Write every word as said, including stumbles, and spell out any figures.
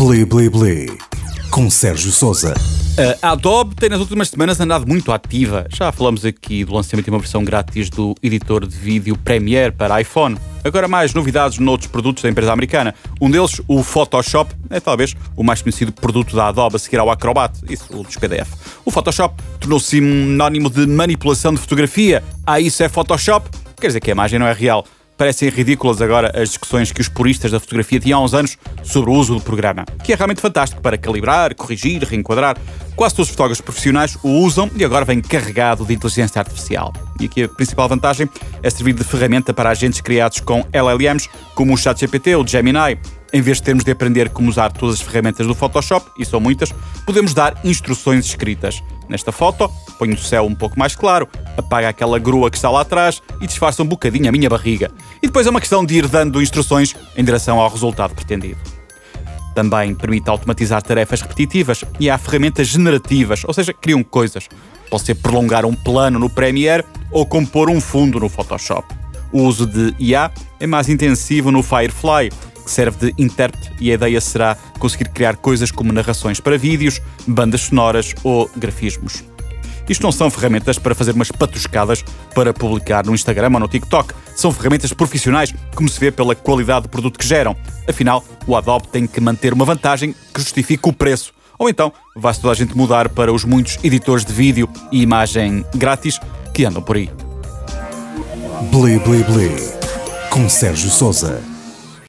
Bli Bli Bli, com Sérgio Sousa. A Adobe tem nas últimas semanas andado muito ativa. Já falamos aqui do lançamento de uma versão grátis do editor de vídeo Premiere para iPhone. Agora mais novidades noutros produtos da empresa americana. Um deles, o Photoshop, é talvez o mais conhecido produto da Adobe a seguir ao Acrobat, isso, o dos P D F. O Photoshop tornou-se sinónimo de manipulação de fotografia. Ah, isso é Photoshop? Quer dizer que a imagem não é real. Parecem ridículas agora as discussões que os puristas da fotografia tinham há uns anos sobre o uso do programa, que é realmente fantástico para calibrar, corrigir, reenquadrar. Quase todos os fotógrafos profissionais o usam e agora vem carregado de inteligência artificial. E aqui a principal vantagem é servir de ferramenta para agentes criados com L L Ms, como o ChatGPT ou o Gemini. Em vez de termos de aprender como usar todas as ferramentas do Photoshop, e são muitas, podemos dar instruções escritas. Nesta foto, ponho o céu um pouco mais claro, apaga aquela grua que está lá atrás e disfarça um bocadinho a minha barriga. E depois é uma questão de ir dando instruções em direção ao resultado pretendido. Também permite automatizar tarefas repetitivas e há ferramentas generativas, ou seja, criam coisas. Pode ser prolongar um plano no Premiere ou compor um fundo no Photoshop. O uso de I A é mais intensivo no Firefly, que serve de intérprete, e a ideia será conseguir criar coisas como narrações para vídeos, bandas sonoras ou grafismos. Isto não são ferramentas para fazer umas patuscadas para publicar no Instagram ou no TikTok. São ferramentas profissionais, como se vê pela qualidade do produto que geram. Afinal, o Adobe tem que manter uma vantagem que justifique o preço. Ou então, vai-se toda a gente mudar para os muitos editores de vídeo e imagem grátis que andam por aí. Bli Bli Bli, com Sérgio Sousa.